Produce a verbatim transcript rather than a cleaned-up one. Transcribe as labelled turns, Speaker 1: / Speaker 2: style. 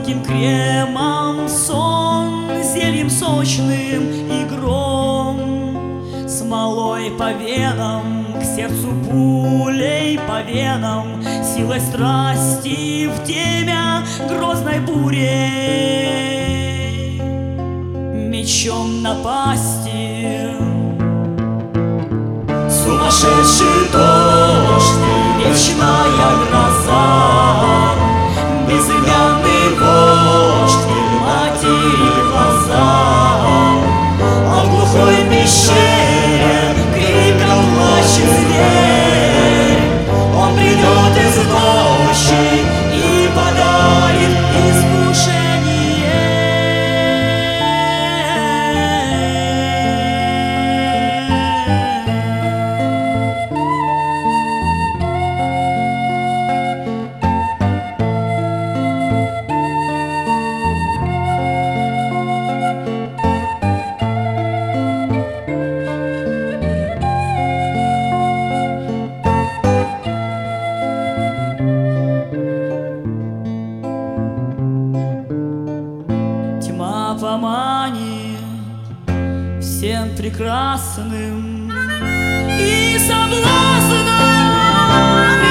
Speaker 1: тонким кремом сон, зельем сочным и гром, смолой по венам, к сердцу пулей по венам, силой страсти в темя грозной бурей, мечом напасти. Сумасшедший дождь и вечная гроза, безымянный вождь и матери глаза, а в глухой пещере криком плачет зверь. Он придет из ночи и подарит искушение. Тьма поманит всем прекрасным и соблазном